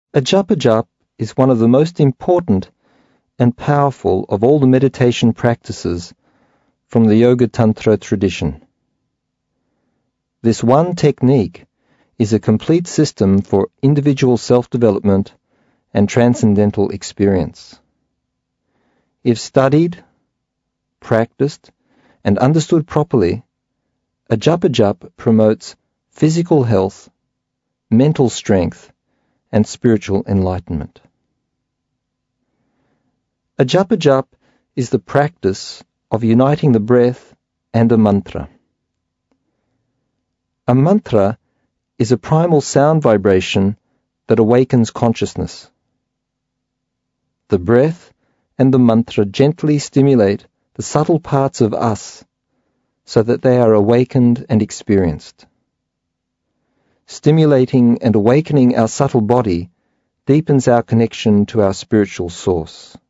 A japa jap is one of the most important and powerful of all the meditation practices from the Yoga Tantra tradition. This one technique is a complete system for individual self-development and transcendental experience. If studied, practiced, and understood properly, a japa jap promotes physical health, mental strength, and spiritual enlightenment. A japa jap is the practice of uniting the breath and a mantra. A mantra is a primal sound vibration that awakens consciousness. The breath and the mantra gently stimulate the subtle parts of us so that they are awakened and experienced. Stimulating and awakening our subtle body deepens our connection to our spiritual source.